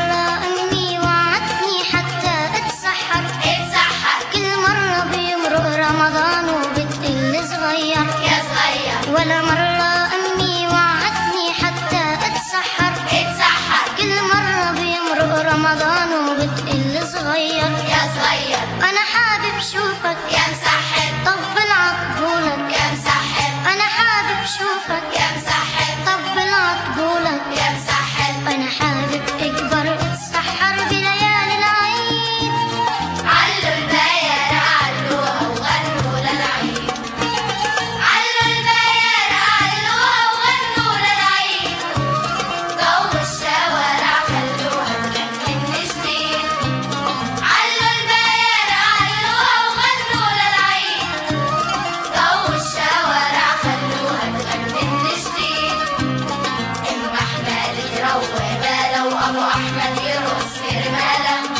مرة أمي وعدتني حتى اتسحر كل مرة بيمرق رمضان وبتقل صغير يا صغير. ولا مرة أمي وعدتني حتى اتسحر كل مرة بيمرق رمضان وبتقل صغير يا صغير. أنا حابب شوفك يا مسحر. طبل عقبولك يا مسحر. أنا حابب شوفك يا مسحر. طبل عقبولك يا مسحر. أنا حابب أكبر اتسحر بليالي العيد. علوا البيار علوها وغنوا للعيد. علوا البيار علوها وغنوا للعيد. ضو الشوارع خلوها تغني من جديد. علوا البيار علوها وغنوا للعيد. ضو الشوارع خلوها تغني من جديد. ام احمد تروق باله وابو احمد يرقص في رماله.